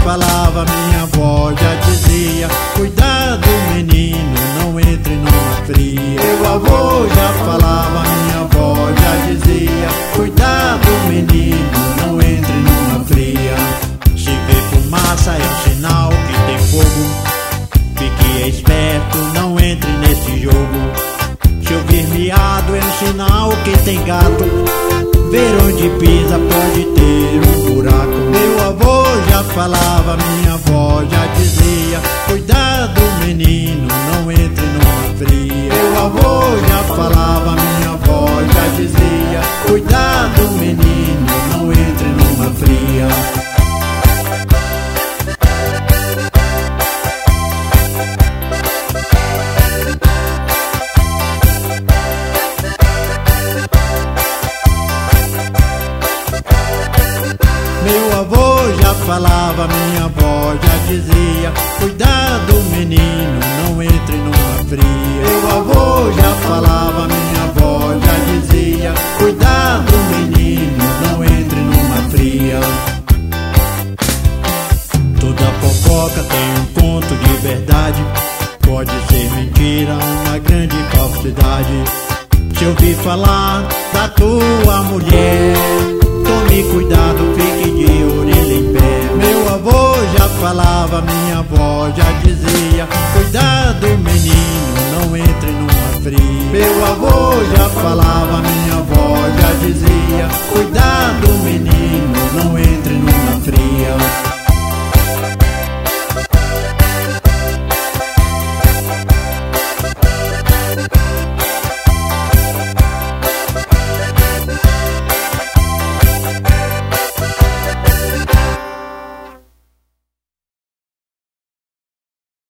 falava, minha avó já dizia: cuidado menino, não entre numa fria. Meu avô já falava, minha avó já dizia: cuidado menino, não entre numa fria. Se vê fumaça é um sinal que tem fogo, fique esperto, não entre nesse jogo. Se ouvir miado é um sinal que tem gato, ver onde pisa pode ter um buraco. Meu avô já falava, minha avó já dizia: cuidado menino, não entre numa fria. Meu avô já falava, minha avó já dizia: cuidado menino, não entre numa fria. Meu avô já falava, minha avó já dizia: cuidado menino, não entre numa fria. Meu avô já falava, minha avó já dizia: cuidado menino, não entre numa fria. Toda fofoca tem um conto de verdade, pode ser mentira, uma grande falsidade. Se ouvir falar da tua mulher, tome cuidado, fique de orelha em pé. Meu avô já falava, minha avó já dizia: cuidado menino, não entre numa fria. Meu avô já falava, minha avó já dizia: cuidado menino, não entre